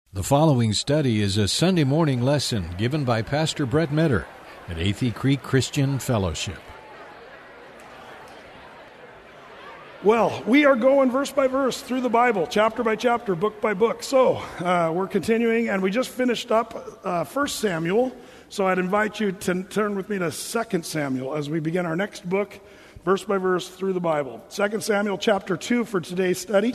The following study is a Sunday morning lesson given by Pastor Brett Metter at Athey Creek Christian Fellowship. Well, we are going verse by verse through the Bible, chapter by chapter, book by book. So we're continuing, and we just finished up 1 Samuel. So I'd invite you to turn with me to 2 Samuel as we begin our next book, verse by verse through the Bible. 2 Samuel chapter 2 for today's study.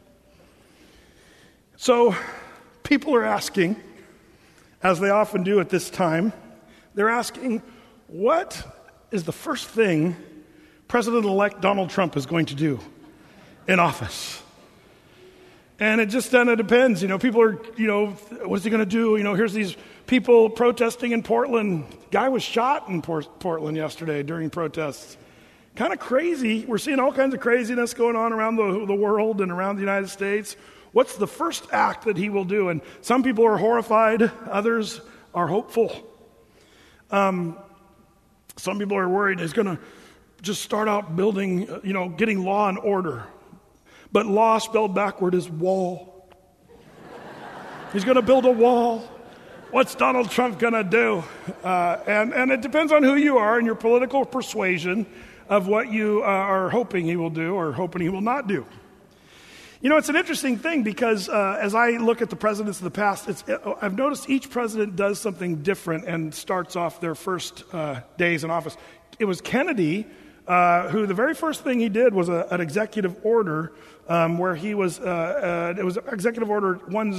So people are asking, as they often do at this time, they're asking, what is the first thing President-elect Donald Trump is going to do in office? And it just kind of depends. People are, what's he going to do? Here's these people protesting in Portland. Guy was shot in Portland yesterday during protests. Kind of crazy. We're seeing all kinds of craziness going on around the world and around the United States. What's the first act that he will do? And some people are horrified. Others are hopeful. Some people are worried he's going to just start out building, getting law and order. But law spelled backward is wall. He's going to build a wall. What's Donald Trump going to do? And it depends on who you are and your political persuasion of what you are hoping he will do or hoping he will not do. It's an interesting thing because as I look at the presidents of the past, I've noticed each president does something different and starts off their first days in office. It was Kennedy who the very first thing he did was an executive order where he was, it was Executive Order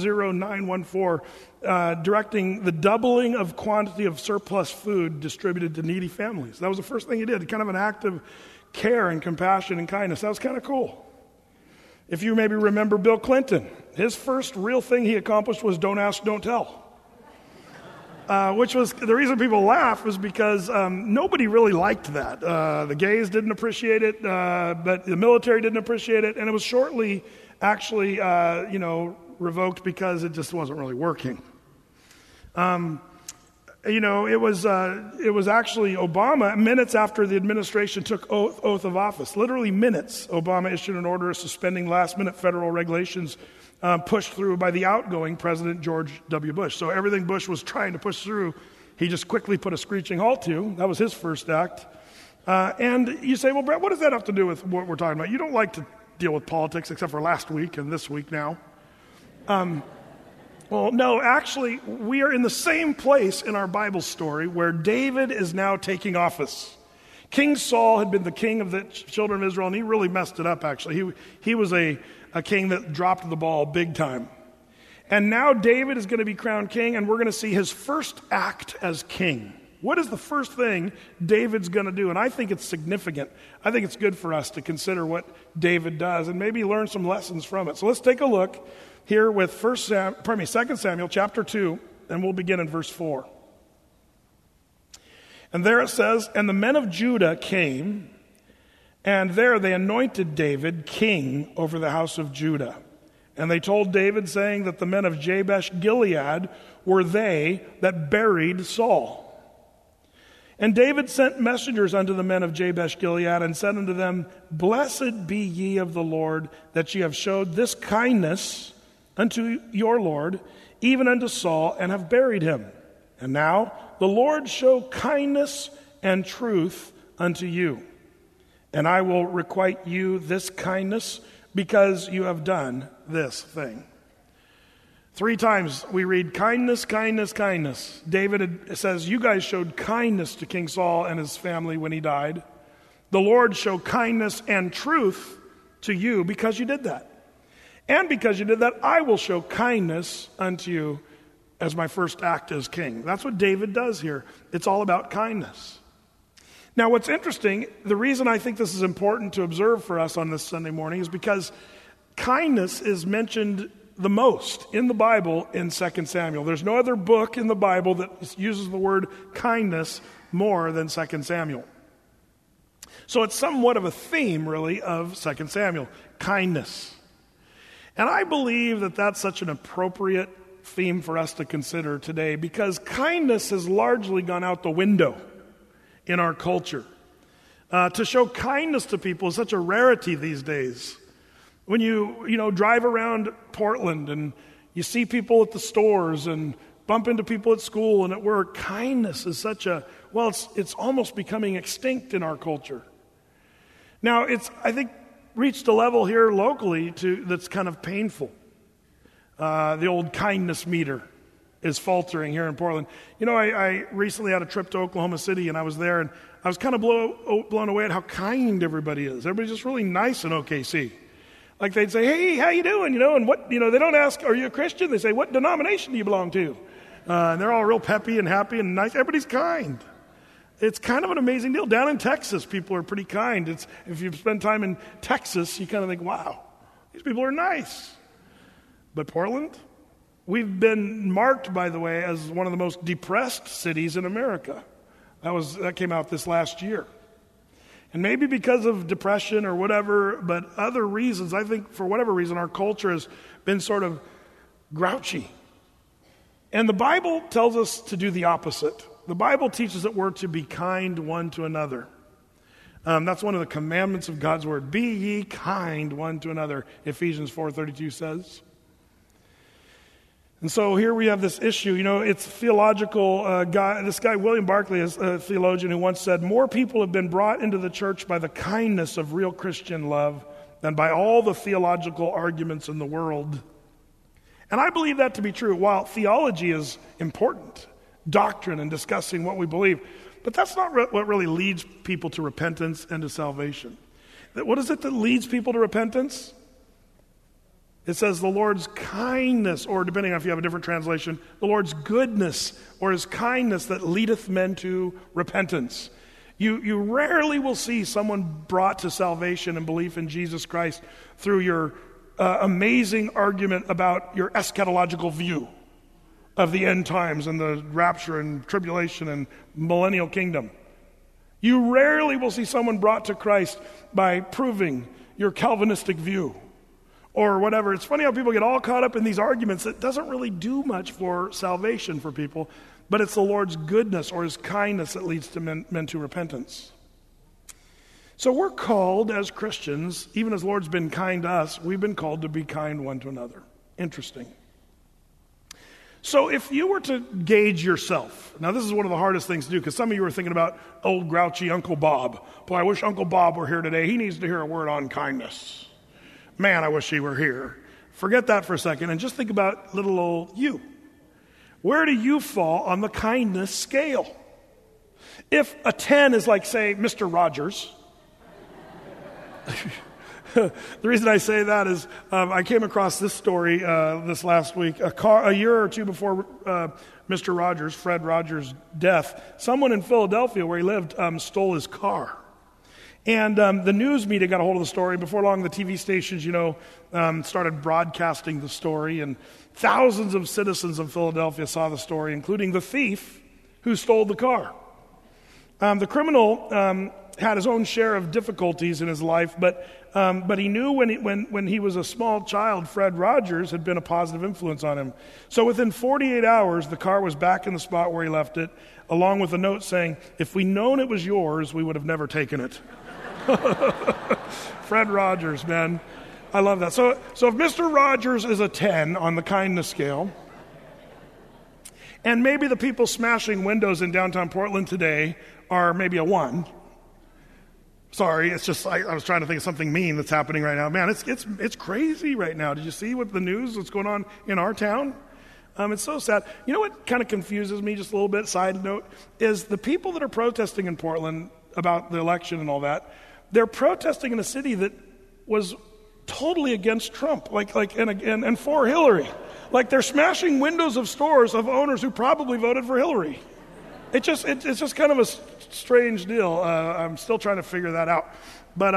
10914, directing the doubling of quantity of surplus food distributed to needy families. That was the first thing he did, kind of an act of care and compassion and kindness. That was kind of cool. If you maybe remember Bill Clinton, his first real thing he accomplished was don't ask, don't tell. Which was, the reason people laugh was because nobody really liked that. The gays didn't appreciate it, but the military didn't appreciate it, and it was shortly actually, revoked because it just wasn't really working. It was actually Obama, minutes after the administration took oath of office, literally minutes, Obama issued an order suspending last-minute federal regulations pushed through by the outgoing President George W. Bush. So everything Bush was trying to push through, he just quickly put a screeching halt to. That was his first act. And you say, well, Brett, what does that have to do with what we're talking about? You don't like to deal with politics except for last week and this week now. Well, no, actually, we are in the same place in our Bible story where David is now taking office. King Saul had been the king of the children of Israel, and he really messed it up, actually. He was a king that dropped the ball big time. And now David is going to be crowned king, and we're going to see his first act as king. What is the first thing David's going to do? And I think it's significant. I think it's good for us to consider what David does and maybe learn some lessons from it. So let's take a look here with 2 Samuel chapter 2, and we'll begin in verse 4. And there it says, and the men of Judah came, and there they anointed David king over the house of Judah. And they told David, saying that the men of Jabesh Gilead were they that buried Saul. And David sent messengers unto the men of Jabesh Gilead, and said unto them, blessed be ye of the Lord, that ye have showed this kindness unto your Lord, even unto Saul, and have buried him. And now the Lord show kindness and truth unto you. And I will requite you this kindness, because you have done this thing. 3 times we read kindness, kindness, kindness. David says, you guys showed kindness to King Saul and his family when he died. The Lord show kindness and truth to you because you did that. And because you did that, I will show kindness unto you as my first act as king. That's what David does here. It's all about kindness. Now, what's interesting, the reason I think this is important to observe for us on this Sunday morning is because kindness is mentioned the most in the Bible in 2 Samuel. There's no other book in the Bible that uses the word kindness more than 2 Samuel. So it's somewhat of a theme, really, of 2 Samuel, kindness. And I believe that that's such an appropriate theme for us to consider today because kindness has largely gone out the window in our culture. To show kindness to people is such a rarity these days. When you drive around Portland and You see people at the stores and bump into people at school and at work. Kindness is such a, well, it's almost becoming extinct in our culture. Now, it's, I think, reached a level here locally that's kind of painful. The old kindness meter is faltering here in Portland. You know, I recently had a trip to Oklahoma City, and I was there, and I was kind of blown away at how kind everybody is. Everybody's just really nice in OKC. Like they'd say, hey, how you doing? You know, and what, you know, they don't ask, are you a Christian? They say, what denomination do you belong to? And they're all real peppy and happy and nice. Everybody's kind. It's kind of an amazing deal. Down in Texas, people are pretty kind. If you spend time in Texas, you kind of think, wow, these people are nice. But Portland, we've been marked, by the way, as one of the most depressed cities in America. That came out this last year. And maybe because of depression or whatever, but other reasons, I think for whatever reason, our culture has been sort of grouchy. And the Bible tells us to do the opposite. The Bible teaches that we're to be kind one to another. That's one of the commandments of God's word. Be ye kind one to another, Ephesians 4:32 says. And so here we have this issue. You know, it's theological. This guy, William Barclay, is a theologian who once said, more people have been brought into the church by the kindness of real Christian love than by all the theological arguments in the world. And I believe that to be true. While theology is important, doctrine and discussing what we believe, but that's not what really leads people to repentance and to salvation. What is it that leads people to repentance? It says the Lord's kindness, or depending on if you have a different translation, the Lord's goodness or his kindness that leadeth men to repentance. You rarely will see someone brought to salvation and belief in Jesus Christ through your amazing argument about your eschatological view of the end times and the rapture and tribulation and millennial kingdom. You rarely will see someone brought to Christ by proving your Calvinistic view or whatever. It's funny how people get all caught up in these arguments that doesn't really do much for salvation for people, but it's the Lord's goodness or his kindness that leads to men to repentance. So we're called as Christians, even as the Lord's been kind to us, we've been called to be kind one to another. Interesting. So if you were to gauge yourself, now this is one of the hardest things to do because some of you are thinking about old grouchy Uncle Bob. Boy, I wish Uncle Bob were here today. He needs to hear a word on kindness. Man, I wish he were here. Forget that for a second and just think about little old you. Where do you fall on the kindness scale? If a 10 is like, say, Mr. Rogers. The reason I say that is I came across this story this last week. A year or two before Mr. Rogers, Fred Rogers' death, someone in Philadelphia where he lived stole his car. And the news media got a hold of the story. Before long, the TV stations, started broadcasting the story. And thousands of citizens of Philadelphia saw the story, including the thief who stole the car. The criminal had his own share of difficulties in his life, but he knew when he was a small child, Fred Rogers had been a positive influence on him. So within 48 hours, the car was back in the spot where he left it, along with a note saying, "If we'd known it was yours, we would have never taken it." Fred Rogers, man. I love that. So if Mr. Rogers is a 10 on the kindness scale, and maybe the people smashing windows in downtown Portland today are maybe a 1. Sorry, it's just I was trying to think of something mean that's happening right now. Man, it's crazy right now. Did you see what the news, what's going on in our town? It's so sad. You know what kind of confuses me just a little bit, side note, is the people that are protesting in Portland about the election and all that, they're protesting in a city that was totally against Trump, and for Hillary. Like they're smashing windows of stores of owners who probably voted for Hillary. It's just kind of a strange deal. I'm still trying to figure that out. But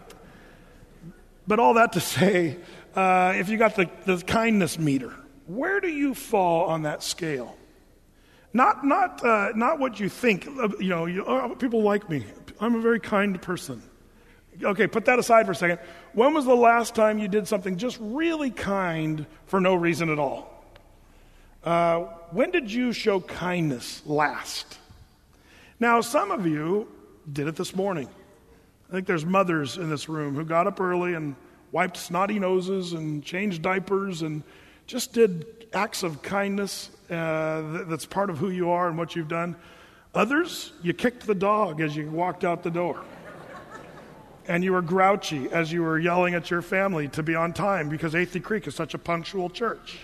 all that to say, if you got the kindness meter, where do you fall on that scale? Not what you think. People like me. I'm a very kind person. Okay, put that aside for a second. When was the last time you did something just really kind for no reason at all? When did you show kindness last? Now, some of you did it this morning. I think there's mothers in this room who got up early and wiped snotty noses and changed diapers and just did acts of kindness that's part of who you are and what you've done. Others, you kicked the dog as you walked out the door. And you were grouchy as you were yelling at your family to be on time because Athey Creek is such a punctual church.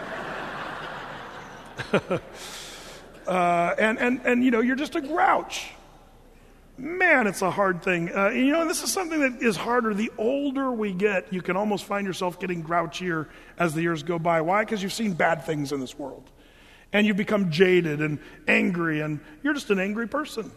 And you're just a grouch. Man, it's a hard thing. This is something that is harder. The older we get, you can almost find yourself getting grouchier as the years go by. Why? Because you've seen bad things in this world. And you become jaded and angry, and you're just an angry person.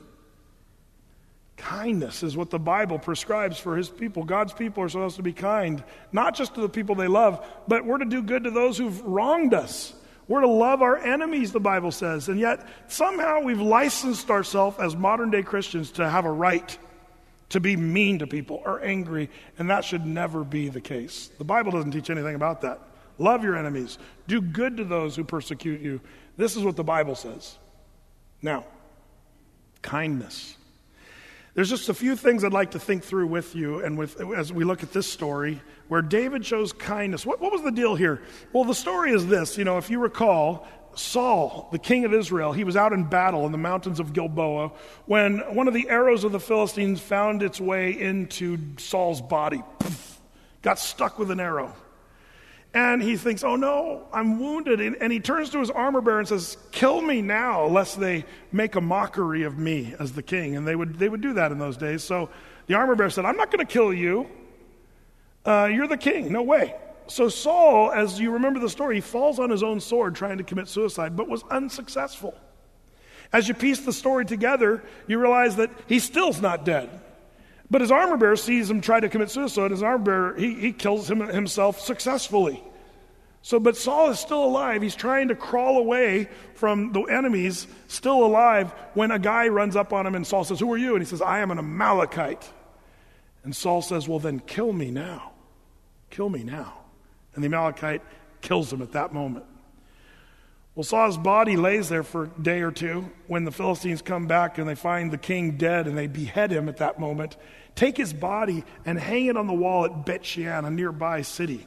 Kindness is what the Bible prescribes for his people. God's people are supposed to be kind, not just to the people they love, but we're to do good to those who've wronged us. We're to love our enemies, the Bible says. And yet, somehow we've licensed ourselves as modern-day Christians to have a right to be mean to people or angry, and that should never be the case. The Bible doesn't teach anything about that. Love your enemies. Do good to those who persecute you. This is what the Bible says. Now, kindness. There's just a few things I'd like to think through with you and as we look at this story where David shows kindness. What was the deal here? Well, the story is this. If you recall, Saul, the king of Israel, he was out in battle in the mountains of Gilboa when one of the arrows of the Philistines found its way into Saul's body. Poof, got stuck with an arrow. And he thinks, oh no, I'm wounded. And he turns to his armor bearer and says, kill me now, lest they make a mockery of me as the king. And they would do that in those days. So the armor bearer said, I'm not going to kill you. You're the king. No way. So Saul, as you remember the story, he falls on his own sword trying to commit suicide, but was unsuccessful. As you piece the story together, you realize that he still's not dead. But his armor bearer sees him try to commit suicide. His armor bearer, he kills himself successfully. But Saul is still alive. He's trying to crawl away from the enemies, still alive, when a guy runs up on him and Saul says, who are you? And he says, I am an Amalekite. And Saul says, well then kill me now. Kill me now. And the Amalekite kills him at that moment. Well, Saul's body lays there for a day or two when the Philistines come back and they find the king dead and they behead him at that moment, take his body and hang it on the wall at Bet-shean, a nearby city.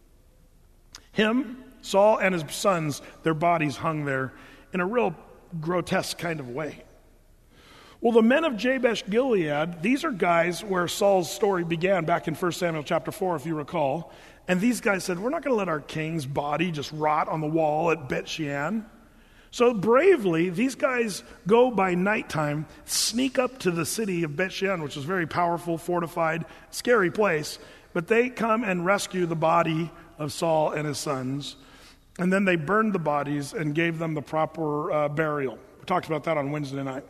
Him, Saul, and his sons, their bodies hung there in a real grotesque kind of way. Well, the men of Jabesh Gilead, these are guys where Saul's story began back in 1 Samuel chapter 4, if you recall. And these guys said, we're not going to let our king's body just rot on the wall at Bet-shean. So bravely, these guys go by nighttime, sneak up to the city of Bet-shean, which is a very powerful, fortified, scary place. But they come and rescue the body of Saul and his sons. And then they burned the bodies and gave them the proper burial. We talked about that on Wednesday night.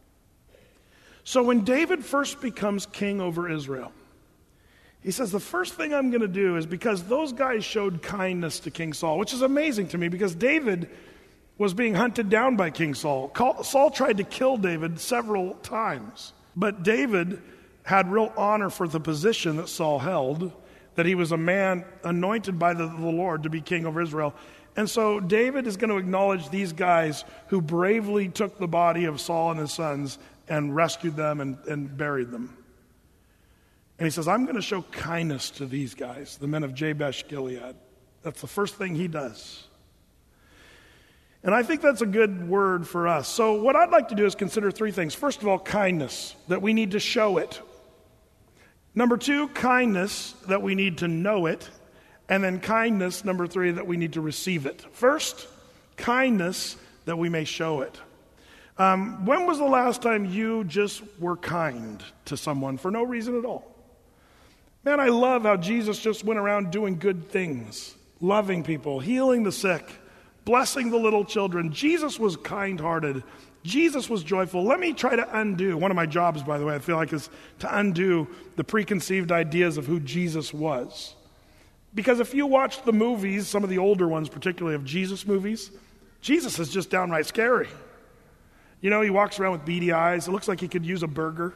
So when David first becomes king over Israel, he says, the first thing I'm going to do is because those guys showed kindness to King Saul, which is amazing to me because David was being hunted down by King Saul. Saul tried to kill David several times, but David had real honor for the position that Saul held, that he was a man anointed by the Lord to be king over Israel. And so David is going to acknowledge these guys who bravely took the body of Saul and his sons and rescued them and buried them. And he says, I'm going to show kindness to these guys, the men of Jabesh Gilead. That's the first thing he does. And I think that's a good word for us. So what I'd like to do is consider three things. First of all, kindness, that we need to show it. Number two, kindness, that we need to know it. And then kindness, number three, that we need to receive it. First, kindness, that we may show it. When was the last time you just were kind to someone for no reason at all? Man, I love how Jesus just went around doing good things, loving people, healing the sick, blessing the little children. Jesus was kind-hearted. Jesus was joyful. Let me try to undo, one of my jobs, by the way, I feel like is to undo the preconceived ideas of who Jesus was. Because if you watch the movies, some of the older ones, particularly of Jesus movies, Jesus is just downright scary. He walks around with beady eyes. It looks like he could use a burger.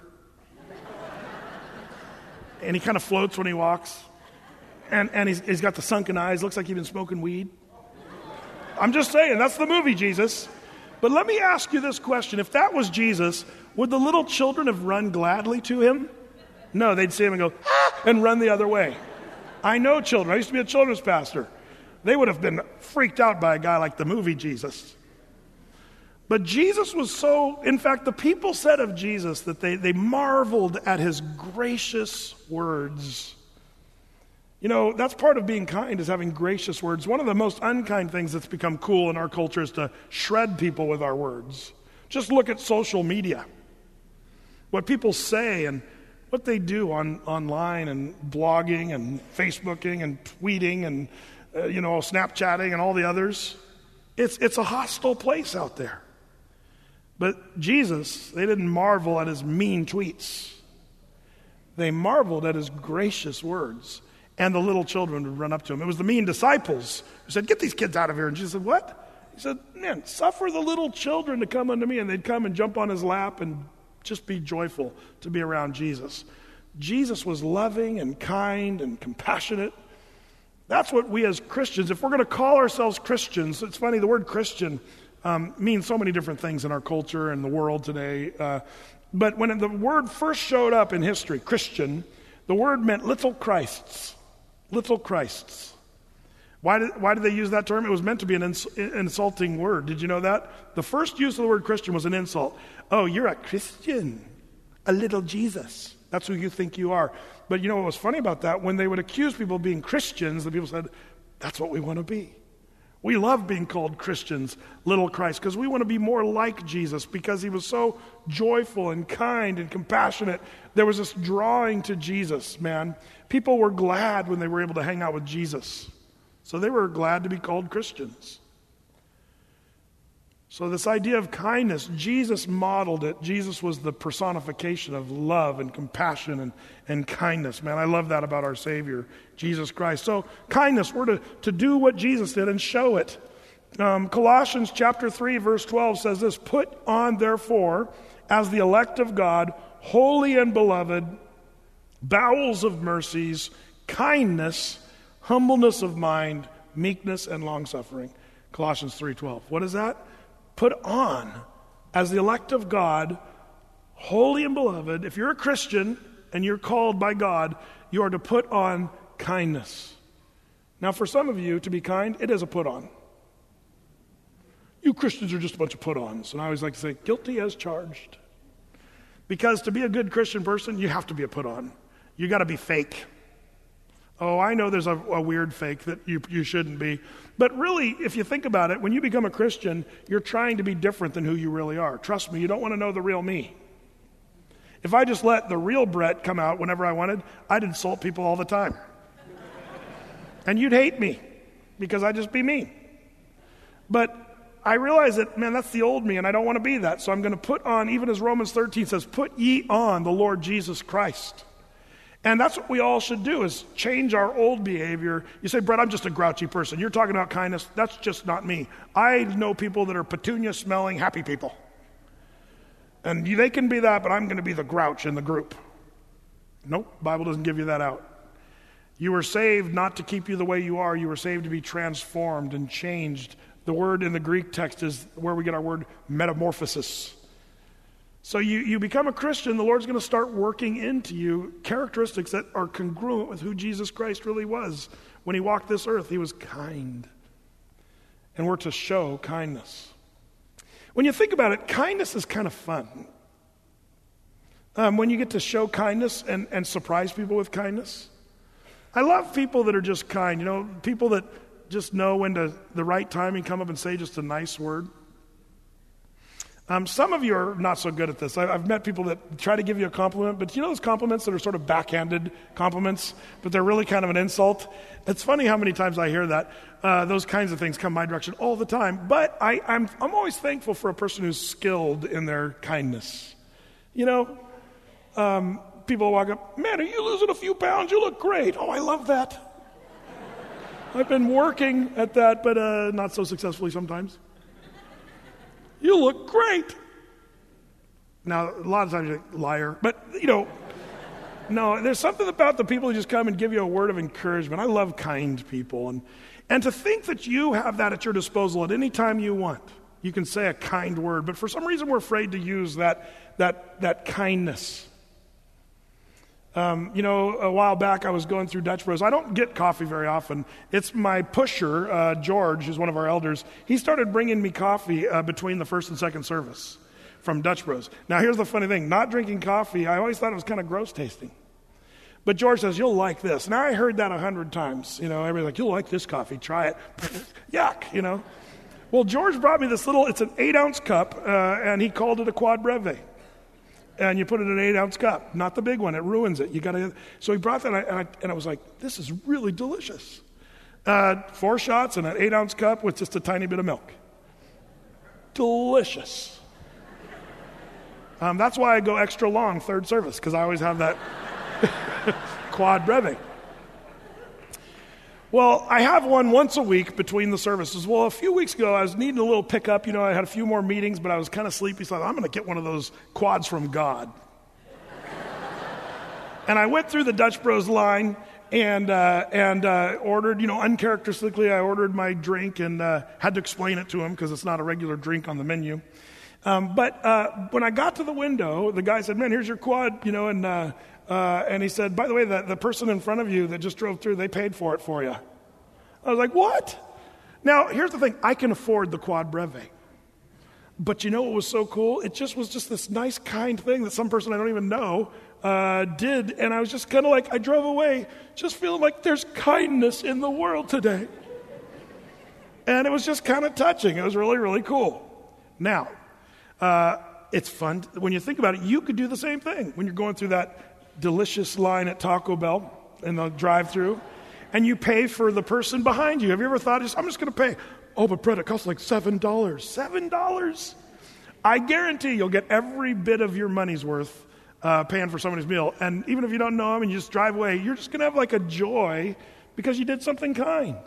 And he kind of floats when he walks. And he's got the sunken eyes. Looks like he's been smoking weed. I'm just saying, that's the movie Jesus. But let me ask you this question. If that was Jesus, would the little children have run gladly to him? No, they'd see him and go, ah, and run the other way. I know children. I used to be a children's pastor. They would have been freaked out by a guy like the movie Jesus. But Jesus was so, in fact, the people said of Jesus that they marveled at his gracious words. You know, that's part of being kind, is having gracious words. One of the most unkind things that's become cool in our culture is to shred people with our words. Just look at social media. What people say and what they do online and blogging and Facebooking and tweeting and, Snapchatting and all the others. It's a hostile place out there. But Jesus, they didn't marvel at his mean tweets. They marveled at his gracious words. And the little children would run up to him. It was the mean disciples who said, "Get these kids out of here." And Jesus said, "What?" He said, "Man, suffer the little children to come unto me." And they'd come and jump on his lap and just be joyful to be around Jesus. Jesus was loving and kind and compassionate. That's what we as Christians, if we're going to call ourselves Christians, it's funny, the word Christian means so many different things in our culture and the world today. But when the word first showed up in history, Christian, the word meant little Christs. Little Christs. Why did they use that term? It was meant to be an insulting word. Did you know that? The first use of the word Christian was an insult. "Oh, you're a Christian, a little Jesus. That's who you think you are." But you know what was funny about that? When they would accuse people of being Christians, the people said, "That's what we want to be. We love being called Christians, little Christ, because we want to be more like Jesus, because he was so joyful and kind and compassionate." There was this drawing to Jesus, man. People were glad when they were able to hang out with Jesus. So they were glad to be called Christians. So this idea of kindness, Jesus modeled it. Jesus was the personification of love and compassion and kindness. Man, I love that about our Savior, Jesus Christ. So kindness, we're to do what Jesus did and show it. Colossians chapter 3, verse 12 says this, "Put on, therefore, as the elect of God, holy and beloved, bowels of mercies, kindness, humbleness of mind, meekness, and long-suffering." Colossians 3:12. What is that? Put on, as the elect of God, holy and beloved. If you're a Christian and you're called by God, you are to put on kindness. Now, for some of you, to be kind, it is a put-on. You Christians are just a bunch of put-ons. And I always like to say, guilty as charged. Because to be a good Christian person, you have to be a put-on. You got to be fake. Oh, I know there's a weird fake that you shouldn't be. But really, if you think about it, when you become a Christian, you're trying to be different than who you really are. Trust me, you don't want to know the real me. If I just let the real Brett come out whenever I wanted, I'd insult people all the time. And you'd hate me because I'd just be me. But I realize that, man, that's the old me, and I don't want to be that. So I'm going to put on, even as Romans 13 says, "Put ye on the Lord Jesus Christ." And that's what we all should do, is change our old behavior. You say, "Brett, I'm just a grouchy person." You're talking about kindness. That's just not me. I know people that are petunia-smelling happy people. And they can be that, but I'm going to be the grouch in the group. Nope, Bible doesn't give you that out. You were saved not to keep you the way you are. You were saved to be transformed and changed. The word in the Greek text is where we get our word metamorphosis. So you become a Christian, the Lord's going to start working into you characteristics that are congruent with who Jesus Christ really was. When he walked this earth, he was kind. And we're to show kindness. When you think about it, kindness is kind of fun. When you get to show kindness and surprise people with kindness. I love people that are just kind, people that just know when to, the right timing, come up and say just a nice word. Some of you are not so good at this. I've met people that try to give you a compliment, but you know those compliments that are sort of backhanded compliments, but they're really kind of an insult? It's funny how many times I hear that. Those kinds of things come my direction all the time. But I'm always thankful for a person who's skilled in their kindness. People walk up, "Man, are you losing a few pounds? You look great." "Oh, I love that." I've been working at that, but not so successfully sometimes. "You look great." Now, a lot of times you're a liar, but, no, there's something about the people who just come and give you a word of encouragement. I love kind people. And to think that you have that at your disposal at any time you want. You can say a kind word, but for some reason we're afraid to use that kindness. A while back I was going through Dutch Bros. I don't get coffee very often. It's my pusher, George, who's one of our elders. He started bringing me coffee between the first and second service from Dutch Bros. Now here's the funny thing. Not drinking coffee, I always thought it was kind of gross tasting. But George says, you'll like this. Now I heard that 100 times. Everybody's like, you'll like this coffee. Try it. Yuck, Well, George brought me this it's an 8-ounce cup, and he called it a Quad Breve. And you put it in an 8-ounce cup, not the big one. It ruins it. So he brought that, and I was like, this is really delicious. 4 shots in an 8-ounce cup with just a tiny bit of milk. Delicious. That's why I go extra long third service, because I always have that Quad Breve. Well, I have one once a week between the services. Well, a few weeks ago, I was needing a little pickup. I had a few more meetings, but I was kind of sleepy, so I thought, I'm going to get one of those quads from God. And I went through the Dutch Bros line and ordered, uncharacteristically, I ordered my drink and had to explain it to him because it's not a regular drink on the menu. But when I got to the window, the guy said, man, here's your quad, and he said, by the way, the person in front of you that just drove through, they paid for it for you. I was like, what? Now, here's the thing. I can afford the Quad Breve. But what was so cool? It was just this nice, kind thing that some person I don't even know did. And I was just kind of like, I drove away just feeling like there's kindness in the world today. And it was just kind of touching. It was really, really cool. Now, it's fun. When you think about it, you could do the same thing when you're going through that delicious line at Taco Bell in the drive-thru, and you pay for the person behind you. Have you ever thought, I'm just going to pay? Oh, but Brett, it costs like $7. $7? I guarantee you'll get every bit of your money's worth paying for somebody's meal. And even if you don't know them and you just drive away, you're just going to have like a joy because you did something kind.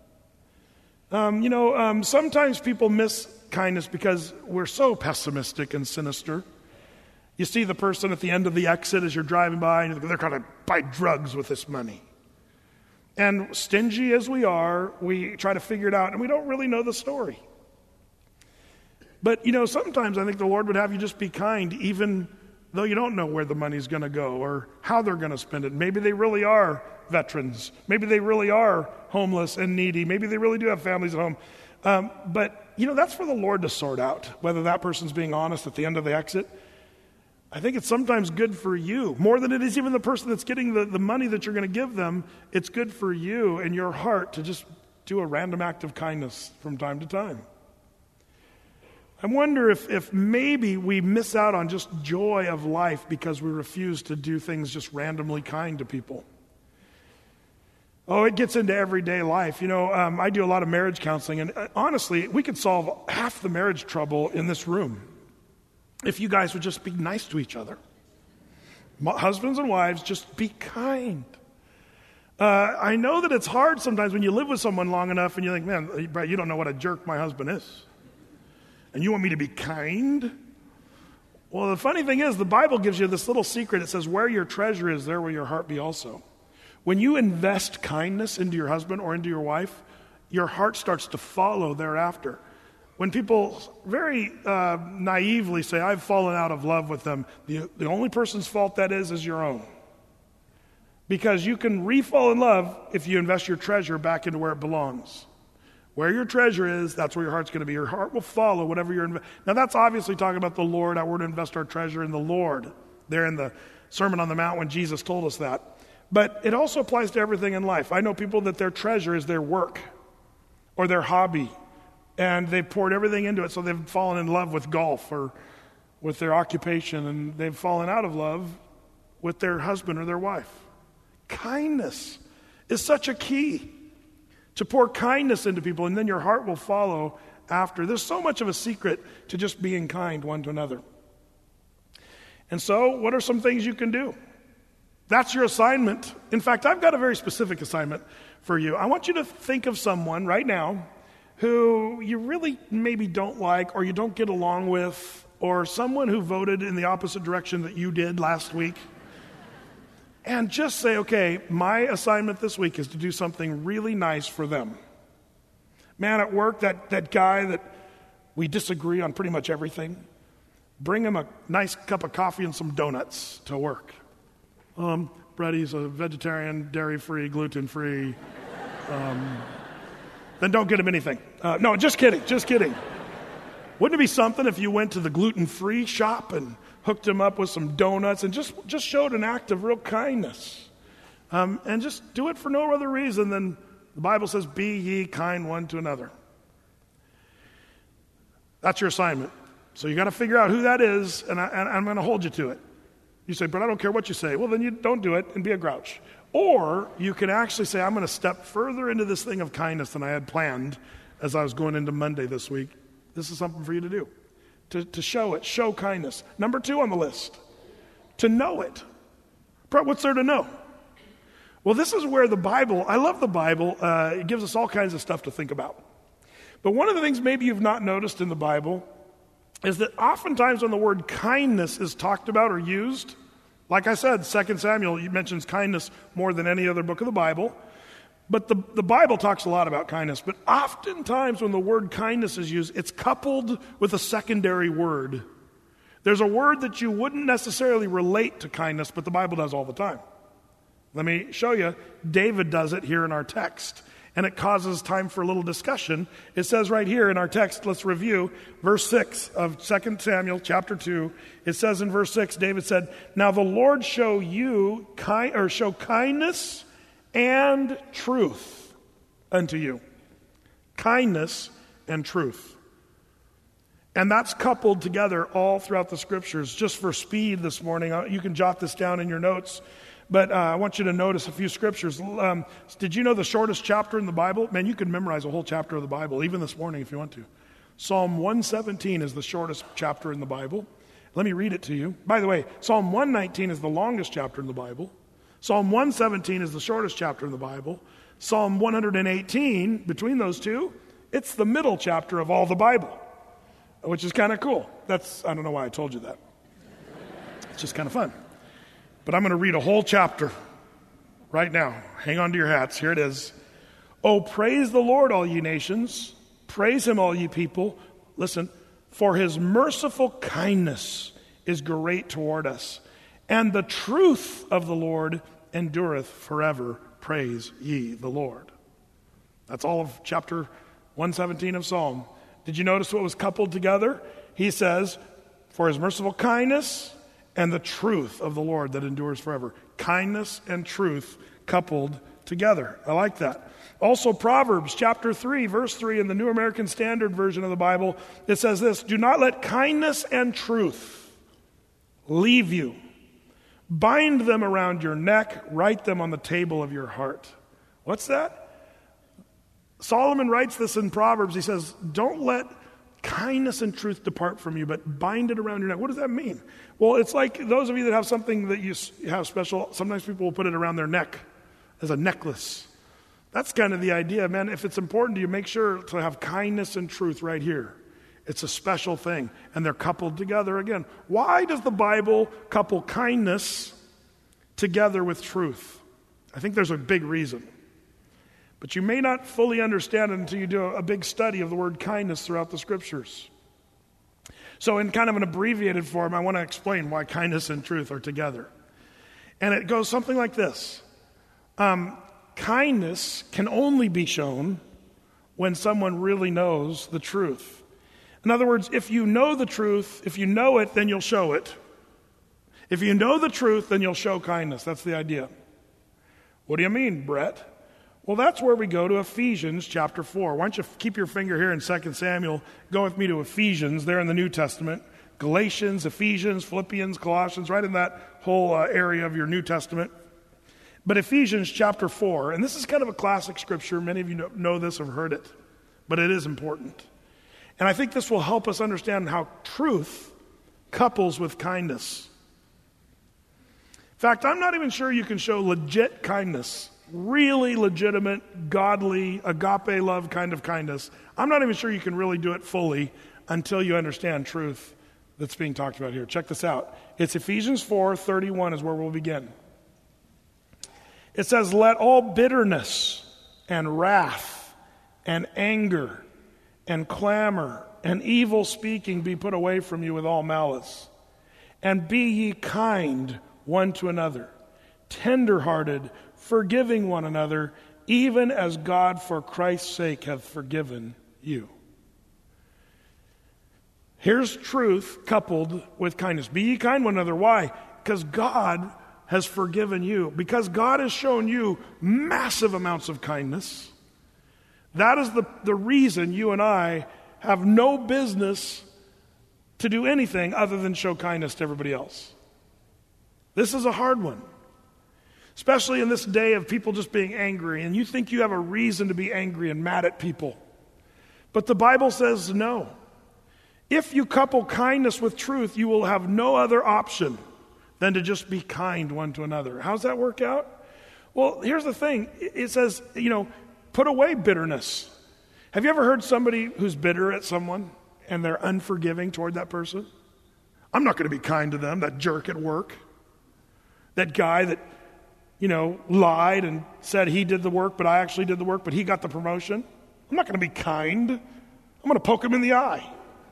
Sometimes people miss kindness because we're so pessimistic and sinister. You see the person at the end of the exit as you're driving by, and they're going to buy drugs with this money. And stingy as we are, we try to figure it out, and we don't really know the story. But, sometimes I think the Lord would have you just be kind, even though you don't know where the money's going to go or how they're going to spend it. Maybe they really are veterans. Maybe they really are homeless and needy. Maybe they really do have families at home. But that's for the Lord to sort out, whether that person's being honest at the end of the exit. I think it's sometimes good for you, more than it is even the person that's getting the money that you're going to give them. It's good for you and your heart to just do a random act of kindness from time to time. I wonder if maybe we miss out on just joy of life because we refuse to do things just randomly kind to people. Oh, it gets into everyday life. I do a lot of marriage counseling, and honestly, we could solve half the marriage trouble in this room if you guys would just be nice to each other. Husbands and wives, just be kind. I know that it's hard sometimes when you live with someone long enough and you think, man, Brett, you don't know what a jerk my husband is. And you want me to be kind? Well, the funny thing is, the Bible gives you this little secret. It says, where your treasure is, there will your heart be also. When you invest kindness into your husband or into your wife, your heart starts to follow thereafter. When people very naively say, I've fallen out of love with them, the only person's fault that is your own. Because you can re-fall in love if you invest your treasure back into where it belongs. Where your treasure is, that's where your heart's going to be. Your heart will follow whatever you're investing. Now that's obviously talking about the Lord. We're to invest our treasure in the Lord. There in the Sermon on the Mount when Jesus told us that. But it also applies to everything in life. I know people that their treasure is their work or their hobby. And they've poured everything into it, so they've fallen in love with golf or with their occupation, and they've fallen out of love with their husband or their wife. Kindness is such a key. To pour kindness into people, and then your heart will follow after. There's so much of a secret to just being kind one to another. And so, what are some things you can do? That's your assignment. In fact, I've got a very specific assignment for you. I want you to think of someone right now who you really maybe don't like or you don't get along with, or someone who voted in the opposite direction that you did last week. And just say, okay, my assignment this week is to do something really nice for them. Man, at work, that guy that we disagree on pretty much everything, bring him a nice cup of coffee and some donuts to work. Brady's a vegetarian, dairy-free, gluten-free, then don't get him anything. No, just kidding. Wouldn't it be something if you went to the gluten-free shop and hooked him up with some donuts and just showed an act of real kindness? And just do it for no other reason than the Bible says, be ye kind one to another. That's your assignment. So you got to figure out who that is, and I'm going to hold you to it. You say, but I don't care what you say. Well, then you don't do it and be a grouch. Or you can actually say, I'm going to step further into this thing of kindness than I had planned as I was going into Monday this week. This is something for you to do, to show kindness. Number 2 on the list, to know it. What's there to know? Well, this is where the Bible, I love the Bible. It gives us all kinds of stuff to think about. But one of the things maybe you've not noticed in the Bible is that oftentimes when the word kindness is talked about or used, like I said, 2 Samuel mentions kindness more than any other book of the Bible. But the Bible talks a lot about kindness. But oftentimes when the word kindness is used, it's coupled with a secondary word. There's a word that you wouldn't necessarily relate to kindness, but the Bible does all the time. Let me show you. David does it here in our text. And it causes time for a little discussion. It says right here in our text, let's review, verse 6 of 2 Samuel chapter 2. It says in verse 6, David said, now the Lord show kindness and truth unto you. Kindness and truth. And that's coupled together all throughout the scriptures. Just for speed this morning, you can jot this down in your notes. But I want you to notice a few scriptures. Did you know the shortest chapter in the Bible? Man, you could memorize a whole chapter of the Bible, even this morning if you want to. Psalm 117 is the shortest chapter in the Bible. Let me read it to you. By the way, Psalm 119 is the longest chapter in the Bible. Psalm 117 is the shortest chapter in the Bible. Psalm 118, between those two, it's the middle chapter of all the Bible, which is kind of cool. I don't know why I told you that. It's just kind of fun. But I'm going to read a whole chapter right now. Hang on to your hats. Here it is. Oh, praise the Lord, all ye nations. Praise him, all ye people. Listen, for his merciful kindness is great toward us, and the truth of the Lord endureth forever. Praise ye the Lord. That's all of chapter 117 of Psalm. Did you notice what was coupled together? He says, for his merciful kindness and the truth of the Lord that endures forever. Kindness and truth coupled together. I like that. Also, Proverbs chapter 3, verse 3 in the New American Standard Version of the Bible, it says this, do not let kindness and truth leave you. Bind them around your neck, write them on the table of your heart. What's that? Solomon writes this in Proverbs. He says, don't let kindness and truth depart from you, but bind it around your neck. What does that mean? Well, it's like those of you that have something that you have special, sometimes people will put it around their neck as a necklace. That's kind of the idea, man. If it's important to you, make sure to have kindness and truth right here. It's a special thing, and they're coupled together again. Why does the Bible couple kindness together with truth? I think there's a big reason. But you may not fully understand it until you do a big study of the word kindness throughout the scriptures. So in kind of an abbreviated form, I want to explain why kindness and truth are together. And it goes something like this. Kindness can only be shown when someone really knows the truth. In other words, if you know the truth, if you know it, then you'll show it. If you know the truth, then you'll show kindness. That's the idea. What do you mean, Brett? Well, that's where we go to Ephesians chapter 4. Why don't you keep your finger here in 2 Samuel. Go with me to Ephesians there in the New Testament. Galatians, Ephesians, Philippians, Colossians, right in that whole area of your New Testament. But Ephesians chapter 4, and this is kind of a classic scripture. Many of you know this or heard it, but it is important. And I think this will help us understand how truth couples with kindness. In fact, I'm not even sure you can show legit kindness, really legitimate, godly, agape love kind of kindness. I'm not even sure you can really do it fully until you understand truth that's being talked about here. Check this out. It's Ephesians 4:31 is where we'll begin. It says, let all bitterness and wrath and anger and clamor and evil speaking be put away from you with all malice. And be ye kind one to another, tender-hearted, forgiving one another, even as God for Christ's sake hath forgiven you. Here's truth coupled with kindness. Be ye kind one another. Why? Because God has forgiven you. Because God has shown you massive amounts of kindness. That is the reason you and I have no business to do anything other than show kindness to everybody else. This is a hard one. Especially in this day of people just being angry, and you think you have a reason to be angry and mad at people. But the Bible says no. If you couple kindness with truth, you will have no other option than to just be kind one to another. How's that work out? Well, here's the thing. It says, put away bitterness. Have you ever heard somebody who's bitter at someone and they're unforgiving toward that person? I'm not going to be kind to them, that jerk at work. That guy that lied and said he did the work, but I actually did the work, but he got the promotion. I'm not going to be kind. I'm going to poke him in the eye.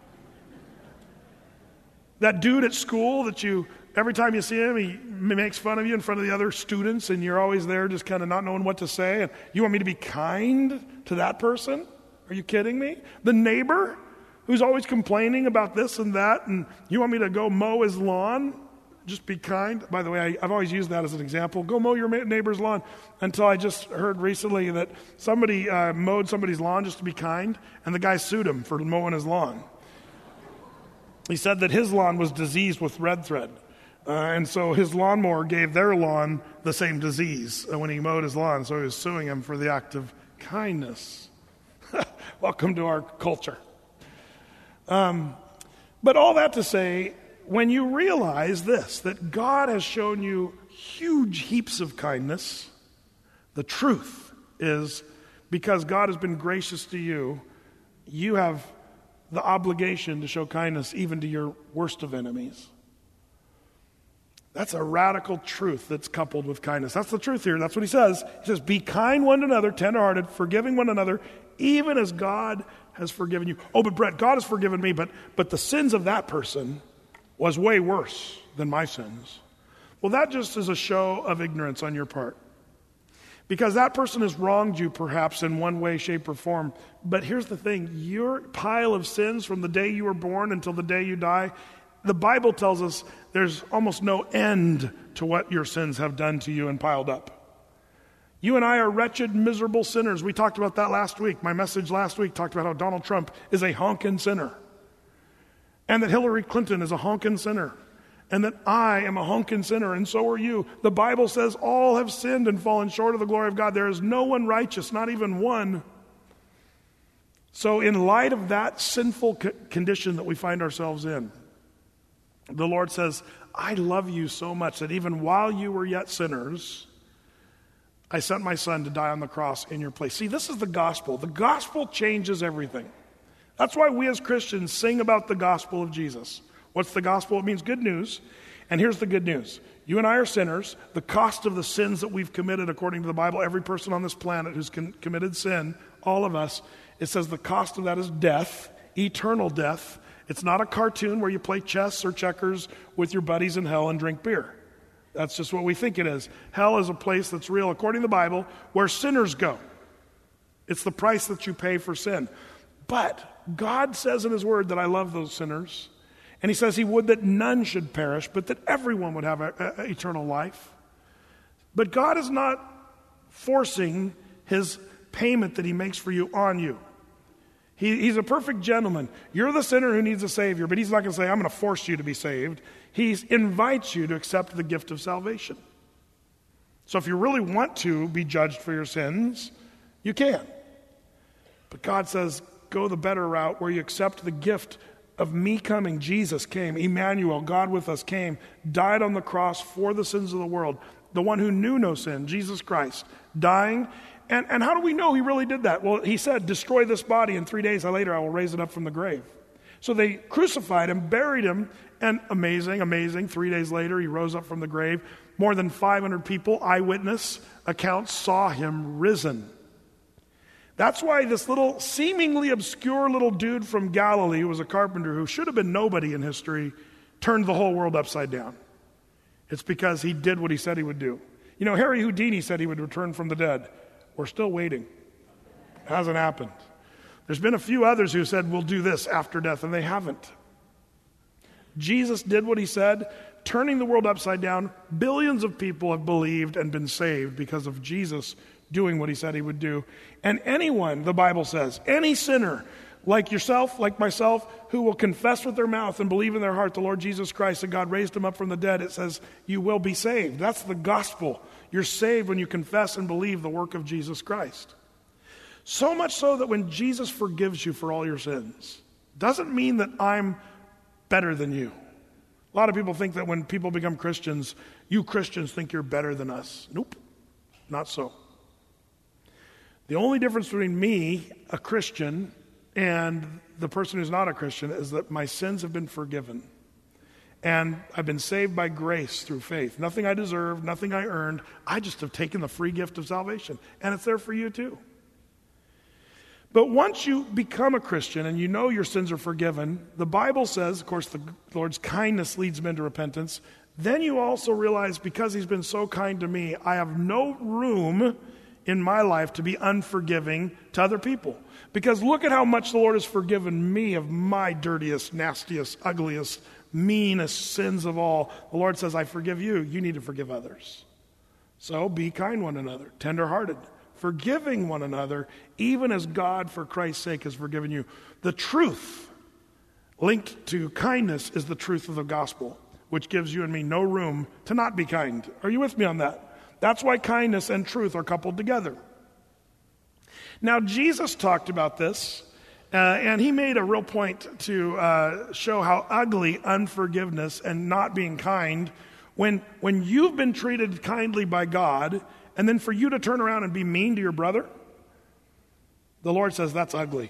That dude at school that every time you see him, he makes fun of you in front of the other students, and you're always there just kind of not knowing what to say, and you want me to be kind to that person? Are you kidding me? The neighbor who's always complaining about this and that, and you want me to go mow his lawn? Just be kind. By the way, I've always used that as an example. Go mow your neighbor's lawn. Until I just heard recently that somebody mowed somebody's lawn just to be kind, and the guy sued him for mowing his lawn. He said that his lawn was diseased with red thread. And so his lawnmower gave their lawn the same disease when he mowed his lawn. So he was suing him for the act of kindness. Welcome to our culture. But all that to say, when you realize this, that God has shown you huge heaps of kindness, the truth is, because God has been gracious to you, you have the obligation to show kindness even to your worst of enemies. That's a radical truth that's coupled with kindness. That's the truth here. That's what he says. He says, be kind one to another, tenderhearted, forgiving one another, even as God has forgiven you. Oh, but Brett, God has forgiven me, but the sins of that person was way worse than my sins. Well, that just is a show of ignorance on your part. Because that person has wronged you perhaps in one way, shape, or form. But here's the thing. Your pile of sins from the day you were born until the day you die, the Bible tells us there's almost no end to what your sins have done to you and piled up. You and I are wretched, miserable sinners. We talked about that last week. My message last week talked about how Donald Trump is a honkin' sinner. And that Hillary Clinton is a honkin' sinner. And that I am a honkin' sinner, and so are you. The Bible says all have sinned and fallen short of the glory of God. There is no one righteous, not even one. So in light of that sinful condition that we find ourselves in, the Lord says, I love you so much that even while you were yet sinners, I sent my son to die on the cross in your place. See, this is the gospel. The gospel changes everything. That's why we as Christians sing about the gospel of Jesus. What's the gospel? It means good news. And here's the good news. You and I are sinners. The cost of the sins that we've committed, according to the Bible, every person on this planet who's committed sin, all of us, it says the cost of that is death, eternal death. It's not a cartoon where you play chess or checkers with your buddies in hell and drink beer. That's just what we think it is. Hell is a place that's real, according to the Bible, where sinners go. It's the price that you pay for sin. But God says in his word that I love those sinners. And he says he would that none should perish, but that everyone would have eternal life. But God is not forcing his payment that he makes for you on you. He's a perfect gentleman. You're the sinner who needs a Savior, but he's not going to say, I'm going to force you to be saved. He invites you to accept the gift of salvation. So if you really want to be judged for your sins, you can. But God says, go the better route where you accept the gift of me coming. Jesus came, Emmanuel, God with us came, died on the cross for the sins of the world. The one who knew no sin, Jesus Christ, dying. And how do we know he really did that? Well, he said, destroy this body, and 3 days later I will raise it up from the grave. So they crucified him, buried him, and amazing, 3 days later he rose up from the grave. More than 500 people, eyewitness accounts, saw him risen. That's why this little, seemingly obscure little dude from Galilee, who was a carpenter, who should have been nobody in history, turned the whole world upside down. It's because he did what he said he would do. You know, Harry Houdini said he would return from the dead. We're still waiting. Hasn't happened. There's been a few others who said, we'll do this after death, and they haven't. Jesus did what he said, turning the world upside down. Billions of people have believed and been saved because of Jesus doing what he said he would do. And anyone, the Bible says, any sinner, like yourself, like myself, who will confess with their mouth and believe in their heart the Lord Jesus Christ and God raised him up from the dead, it says you will be saved. That's the gospel. You're saved when you confess and believe the work of Jesus Christ. So much so that when Jesus forgives you for all your sins, doesn't mean that I'm better than you. A lot of people think that when people become Christians, you Christians think you're better than us. Nope, not so. The only difference between me, a Christian, and the person who's not a Christian is that my sins have been forgiven. And I've been saved by grace through faith. Nothing I deserved, nothing I earned. I just have taken the free gift of salvation. And it's there for you too. But once you become a Christian and you know your sins are forgiven, the Bible says, of course, the Lord's kindness leads men to repentance. Then you also realize, because he's been so kind to me, I have no room in my life to be unforgiving to other people. Because look at how much the Lord has forgiven me of my dirtiest, nastiest, ugliest, meanest sins of all. The Lord says, I forgive you. You need to forgive others. So be kind one another, tenderhearted, forgiving one another, even as God, for Christ's sake, has forgiven you. The truth linked to kindness is the truth of the gospel, which gives you and me no room to not be kind. Are you with me on that? That's why kindness and truth are coupled together. Now, Jesus talked about this, and he made a real point to show how ugly unforgiveness and not being kind, when you've been treated kindly by God, and then for you to turn around and be mean to your brother, the Lord says that's ugly.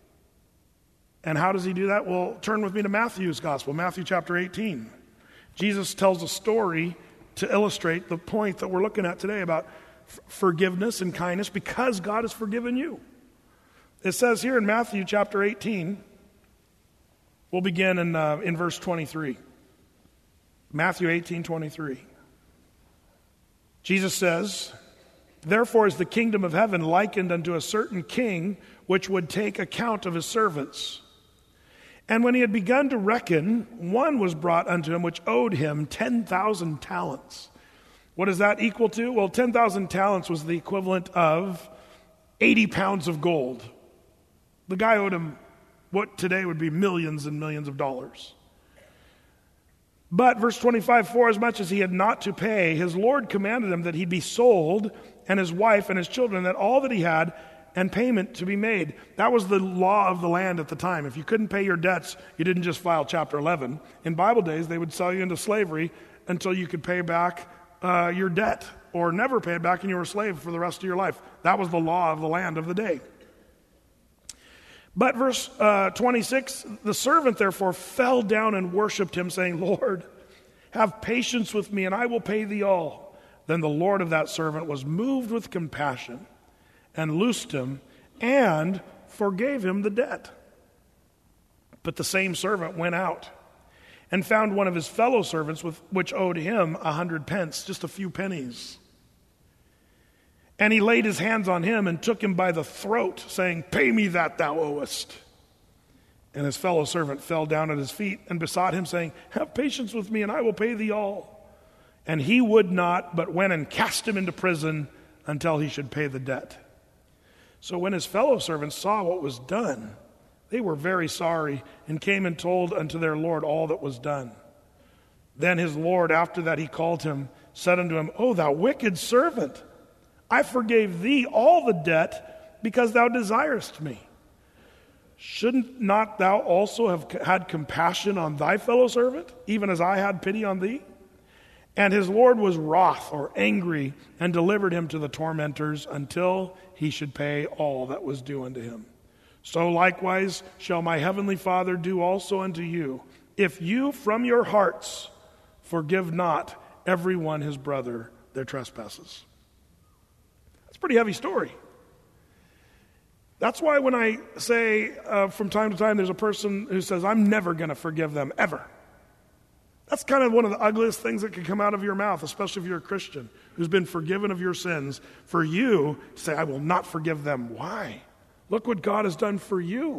And how does he do that? Well, turn with me to Matthew's gospel, Matthew chapter 18. Jesus tells a story to illustrate the point that we're looking at today about forgiveness and kindness, because God has forgiven you. It says here in Matthew chapter 18, we'll begin in verse 23. Matthew 18:23. Jesus says, therefore is the kingdom of heaven likened unto a certain king, which would take account of his servants. And when he had begun to reckon, one was brought unto him which owed him 10,000 talents. What is that equal to? Well, 10,000 talents was the equivalent of 80 pounds of gold. The guy owed him what today would be millions and millions of dollars. But, verse 25, for as much as he had not to pay, his Lord commanded him that he be sold, and his wife and his children, that all that he had, and payment to be made. That was the law of the land at the time. If you couldn't pay your debts, you didn't just file Chapter 11. In Bible days, they would sell you into slavery until you could pay back your debt, or never pay it back and you were a slave for the rest of your life. That was the law of the land of the day. But verse 26, the servant therefore fell down and worshipped him, saying, Lord, have patience with me, and I will pay thee all. Then the Lord of that servant was moved with compassion, and loosed him, and forgave him the debt. But the same servant went out, and found one of his fellow servants which owed him 100 pence, just a few pennies. And he laid his hands on him and took him by the throat, saying, pay me that thou owest. And his fellow servant fell down at his feet and besought him, saying, have patience with me, and I will pay thee all. And he would not, but went and cast him into prison until he should pay the debt. So when his fellow servants saw what was done, they were very sorry, and came and told unto their Lord all that was done. Then his Lord, after that he called him, said unto him, O thou wicked servant, I forgave thee all the debt, because thou desirest me. Shouldn't not thou also have had compassion on thy fellow servant, even as I had pity on thee? And his Lord was wroth, or angry, and delivered him to the tormentors until he should pay all that was due unto him. So likewise shall my heavenly Father do also unto you, if you from your hearts forgive not every one his brother their trespasses. That's a pretty heavy story. That's why when I say from time to time there's a person who says, I'm never going to forgive them, ever. That's kind of one of the ugliest things that can come out of your mouth, especially if you're a Christian who's been forgiven of your sins. For you to say, I will not forgive them. Why? Look what God has done for you.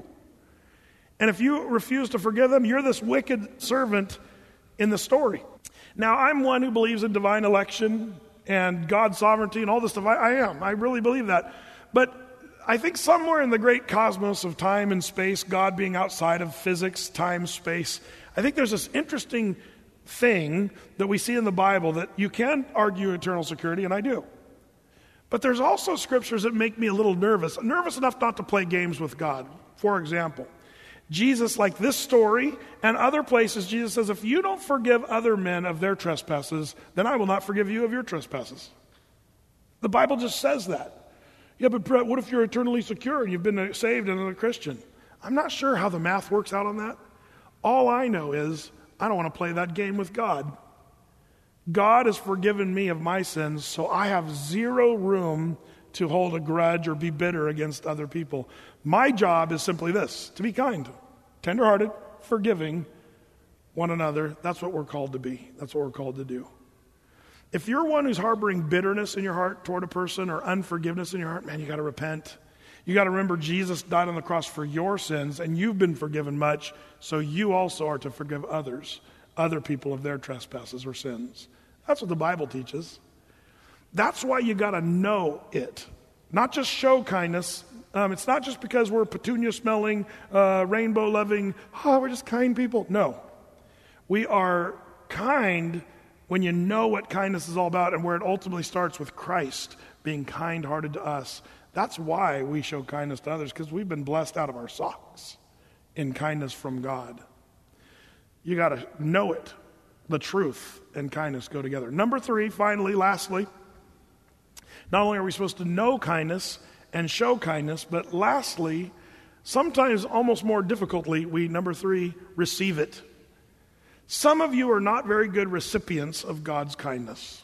And if you refuse to forgive them, you're this wicked servant in the story. Now, I'm one who believes in divine election and God's sovereignty and all this stuff. I am. I really believe that. But I think somewhere in the great cosmos of time and space, God being outside of physics, time, space, I think there's this interesting thing that we see in the Bible that you can argue eternal security, and I do. But there's also scriptures that make me a little nervous enough not to play games with God. For example, Jesus, like this story and other places, Jesus says, if you don't forgive other men of their trespasses, then I will not forgive you of your trespasses. The Bible just says that. Yeah, but Brett, what if you're eternally secure and you've been saved and a Christian? I'm not sure how the math works out on that. All I know is I don't want to play that game with God. God has forgiven me of my sins, so I have zero room to hold a grudge or be bitter against other people. My job is simply this, to be kind, tenderhearted, forgiving one another. That's what we're called to be. That's what we're called to do. If you're one who's harboring bitterness in your heart toward a person or unforgiveness in your heart, man, you got to repent. You got to remember Jesus died on the cross for your sins, and you've been forgiven much, so you also are to forgive others, other people of their trespasses or sins. That's what the Bible teaches. That's why you got to know it. Not just show kindness. It's not just because we're petunia-smelling, rainbow-loving, we're just kind people. No. We are kind when you know what kindness is all about and where it ultimately starts with Christ being kind-hearted to us. That's why we show kindness to others, because we've been blessed out of our socks in kindness from God. You got to know it. The truth and kindness go together. Number 3, finally, lastly, not only are we supposed to know kindness and show kindness, but lastly, sometimes almost more difficultly, number 3, receive it. Some of you are not very good recipients of God's kindness.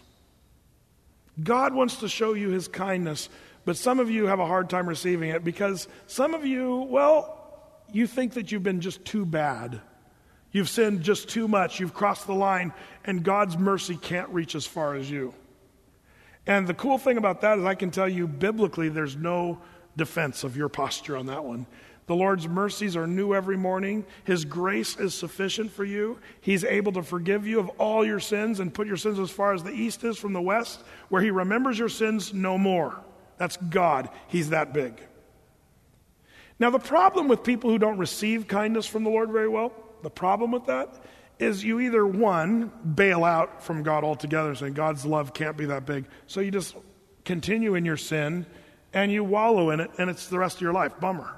God wants to show you his kindness, but some of you have a hard time receiving it because some of you, you think that you've been just too bad. You've sinned just too much. You've crossed the line, and God's mercy can't reach as far as you. And the cool thing about that is I can tell you biblically there's no defense of your posture on that one. The Lord's mercies are new every morning. His grace is sufficient for you. He's able to forgive you of all your sins and put your sins as far as the east is from the west, where he remembers your sins no more. That's God. He's that big. Now, the problem with people who don't receive kindness from the Lord very well, the problem with that is you either, one, bail out from God altogether, saying God's love can't be that big. So you just continue in your sin and you wallow in it, and it's the rest of your life. Bummer.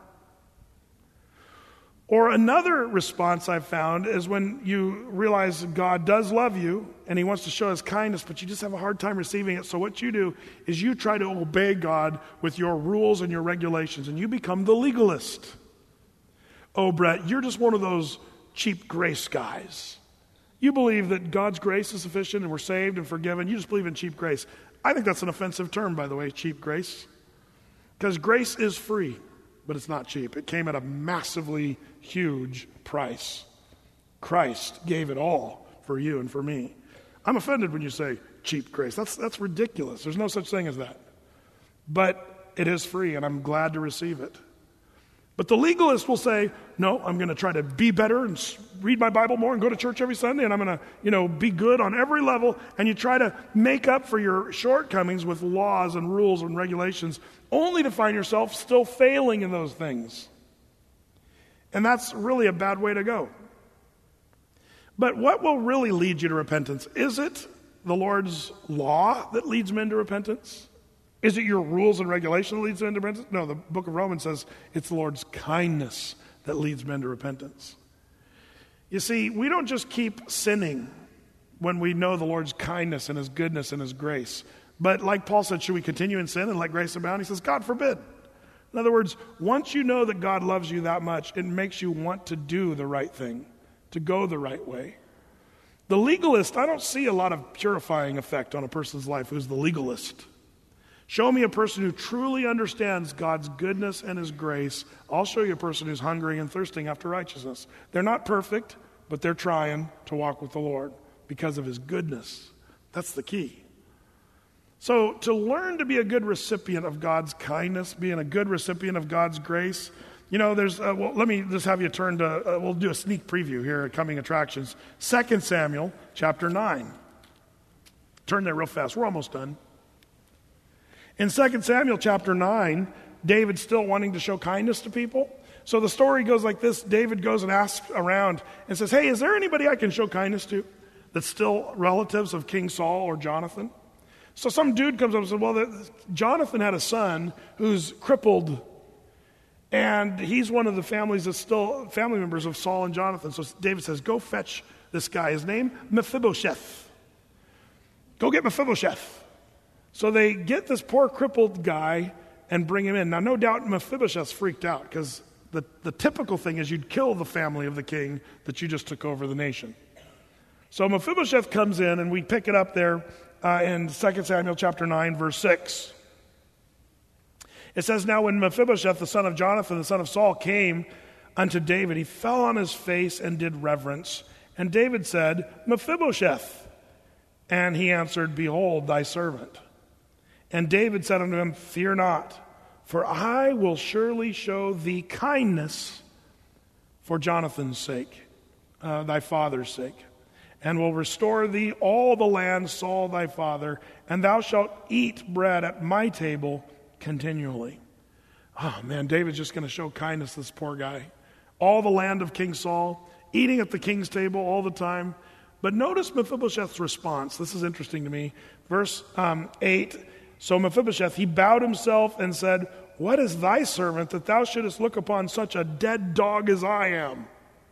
Or another response I've found is when you realize God does love you and he wants to show his kindness, but you just have a hard time receiving it. So what you do is you try to obey God with your rules and your regulations, and you become the legalist. Oh, Brett, you're just one of those cheap grace guys. You believe that God's grace is sufficient and we're saved and forgiven. You just believe in cheap grace. I think that's an offensive term, by the way, cheap grace. Because grace is free, but it's not cheap. It came at a massively huge price. Christ gave it all for you and for me. I'm offended when you say cheap grace. That's ridiculous. There's no such thing as that. But it is free, and I'm glad to receive it. But the legalist will say, no, I'm going to try to be better and read my Bible more and go to church every Sunday, and I'm going to, be good on every level. And you try to make up for your shortcomings with laws and rules and regulations, only to find yourself still failing in those things. And that's really a bad way to go. But what will really lead you to repentance? Is it the Lord's law that leads men to repentance? Is it your rules and regulations that leads men to repentance? No, the book of Romans says it's the Lord's kindness that leads men to repentance. You see, we don't just keep sinning when we know the Lord's kindness and his goodness and his grace. But like Paul said, should we continue in sin and let grace abound? He says, God forbid. In other words, once you know that God loves you that much, it makes you want to do the right thing, to go the right way. The legalist, I don't see a lot of purifying effect on a person's life who's the legalist. Show me a person who truly understands God's goodness and his grace. I'll show you a person who's hungering and thirsting after righteousness. They're not perfect, but they're trying to walk with the Lord because of his goodness. That's the key. So to learn to be a good recipient of God's kindness, being a good recipient of God's grace, there's, let me just have you turn to, we'll do a sneak preview here at Coming Attractions. 2 Samuel chapter 9. Turn there real fast. We're almost done. In 2 Samuel chapter 9, David's still wanting to show kindness to people. So the story goes like this. David goes and asks around and says, hey, is there anybody I can show kindness to that's still relatives of King Saul or Jonathan? So some dude comes up and says, well, Jonathan had a son who's crippled, and he's one of the families that's still family members of Saul and Jonathan. So David says, go fetch this guy. His name, Mephibosheth. Go get Mephibosheth. So they get this poor crippled guy and bring him in. Now, no doubt Mephibosheth's freaked out because the typical thing is you'd kill the family of the king that you just took over the nation. So Mephibosheth comes in, and we pick it up there in 2 Samuel chapter 9, verse 6. It says, now when Mephibosheth, the son of Jonathan, the son of Saul, came unto David, he fell on his face and did reverence. And David said, Mephibosheth. And he answered, behold, thy servant. And David said unto him, fear not, for I will surely show thee kindness for Jonathan's sake, thy father's sake, and will restore thee all the land Saul thy father, and thou shalt eat bread at my table continually. Oh man, David's just going to show kindness to this poor guy. All the land of King Saul, eating at the king's table all the time. But notice Mephibosheth's response. This is interesting to me. Verse 8, so Mephibosheth, he bowed himself and said, what is thy servant that thou shouldest look upon such a dead dog as I am?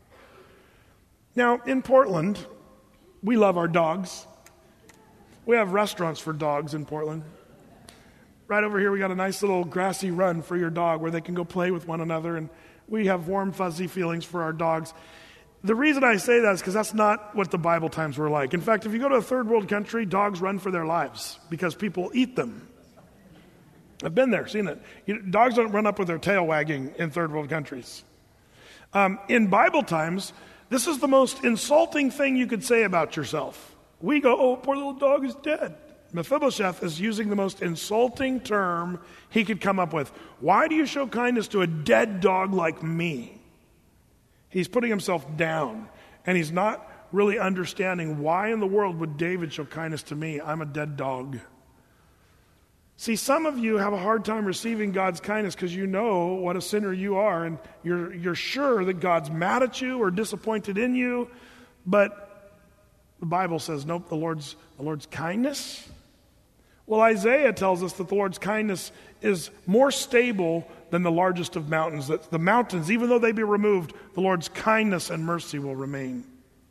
Now, in Portland, we love our dogs. We have restaurants for dogs in Portland. Right over here, we got a nice little grassy run for your dog where they can go play with one another, and we have warm, fuzzy feelings for our dogs. The reason I say that is because that's not what the Bible times were like. In fact, if you go to a third world country, dogs run for their lives because people eat them. I've been there, seen it. Dogs don't run up with their tail wagging in third world countries. In Bible times, this is the most insulting thing you could say about yourself. We go, oh, poor little dog is dead. Mephibosheth is using the most insulting term he could come up with. Why do you show kindness to a dead dog like me? He's putting himself down, and he's not really understanding why in the world would David show kindness to me? I'm a dead dog. See, some of you have a hard time receiving God's kindness because you know what a sinner you are, and you're sure that God's mad at you or disappointed in you, but the Bible says, nope, the Lord's kindness. Well, Isaiah tells us that the Lord's kindness is more stable than the largest of mountains, that the mountains, even though they be removed, the Lord's kindness and mercy will remain.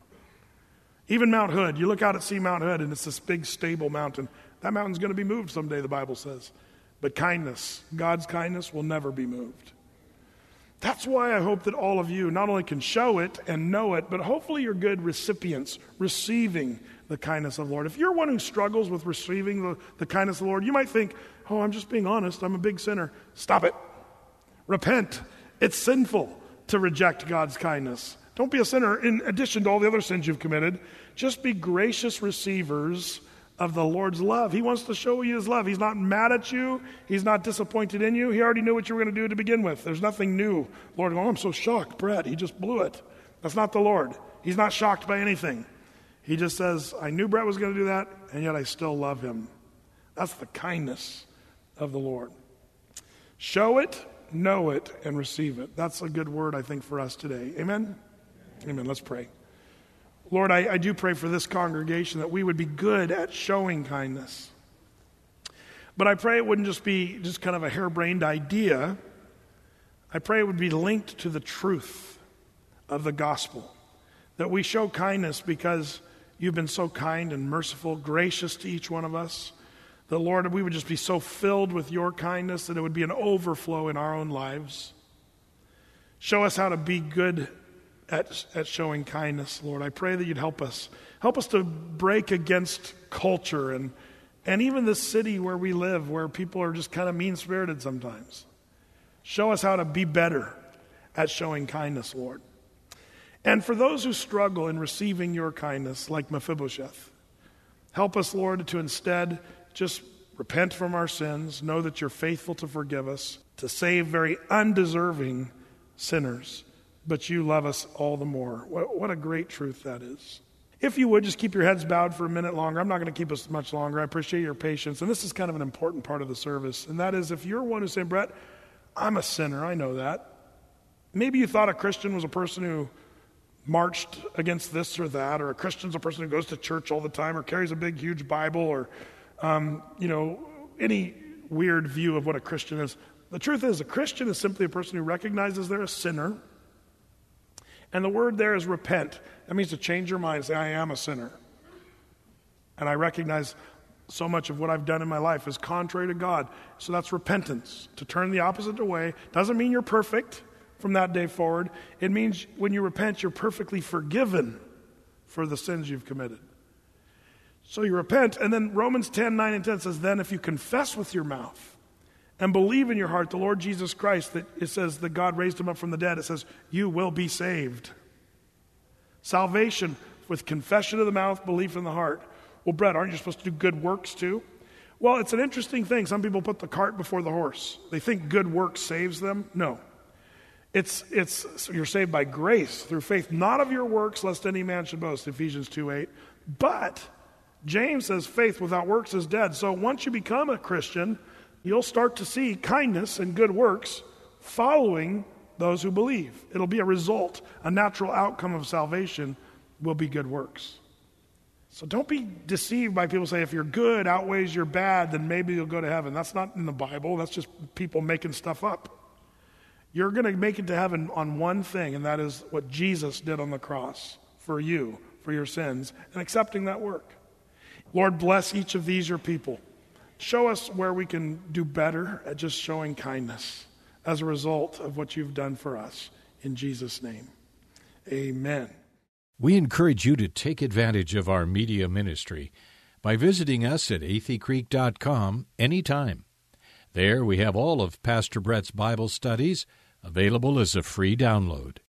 Even Mount Hood, you look out at Mount Hood, and it's this big, stable mountain. That mountain's going to be moved someday, the Bible says. But kindness, God's kindness, will never be moved. That's why I hope that all of you not only can show it and know it, but hopefully you're good recipients, receiving the kindness of the Lord. If you're one who struggles with receiving the kindness of the Lord, you might think, oh, I'm just being honest, I'm a big sinner. Stop it. Repent. It's sinful to reject God's kindness. Don't be a sinner in addition to all the other sins you've committed. Just be gracious receivers of the Lord's love. He wants to show you his love. He's not mad at you. He's not disappointed in you. He already knew what you were going to do to begin with. There's nothing new. Lord, oh, I'm so shocked, Brett. He just blew it. That's not the Lord. He's not shocked by anything. He just says, I knew Brett was going to do that, and yet I still love him. That's the kindness of the Lord. Show it, know it, and receive it. That's a good word, I think, for us today. Amen? Amen. Let's pray. Lord, I do pray for this congregation that we would be good at showing kindness. But I pray it wouldn't just be just kind of a harebrained idea. I pray it would be linked to the truth of the gospel. That we show kindness because you've been so kind and merciful, gracious to each one of us. That, Lord, we would just be so filled with your kindness that it would be an overflow in our own lives. Show us how to be good at showing kindness, Lord. I pray that you'd help us. Help us to break against culture and even the city where we live, where people are just kind of mean-spirited sometimes. Show us how to be better at showing kindness, Lord. And for those who struggle in receiving your kindness, like Mephibosheth, help us, Lord, to instead just repent from our sins, know that you're faithful to forgive us, to save very undeserving sinners, but you love us all the more. What a great truth that is. If you would, just keep your heads bowed for a minute longer. I'm not going to keep us much longer. I appreciate your patience. And this is kind of an important part of the service. And that is, if you're one who's saying, Brett, I'm a sinner, I know that. Maybe you thought a Christian was a person who marched against this or that, or a Christian's a person who goes to church all the time or carries a big, huge Bible, or, any weird view of what a Christian is. The truth is, a Christian is simply a person who recognizes they're a sinner. And the word there is repent. That means to change your mind and say, I am a sinner. And I recognize so much of what I've done in my life is contrary to God. So that's repentance, to turn the opposite way. Doesn't mean you're perfect from that day forward. It means when you repent, you're perfectly forgiven for the sins you've committed. So you repent, and then Romans 10:9 and 10 says, then if you confess with your mouth and believe in your heart the Lord Jesus Christ, that it says that God raised him up from the dead, it says you will be saved. Salvation with confession of the mouth, belief in the heart. Well, Brett, aren't you supposed to do good works too? Well, it's an interesting thing. Some people put the cart before the horse. They think good work saves them. No. It's you're saved by grace through faith, not of your works, lest any man should boast, Ephesians 2:8. But James says faith without works is dead. So once you become a Christian, you'll start to see kindness and good works following those who believe. It'll be a result, a natural outcome of salvation will be good works. So don't be deceived by people say if your good outweighs your bad, then maybe you'll go to heaven. That's not in the Bible. That's just people making stuff up. You're going to make it to heaven on one thing, and that is what Jesus did on the cross for you, for your sins, and accepting that work. Lord, bless each of these, your people. Show us where we can do better at just showing kindness as a result of what you've done for us. In Jesus' name, amen. We encourage you to take advantage of our media ministry by visiting us at atheycreek.com anytime. There we have all of Pastor Brett's Bible studies available as a free download.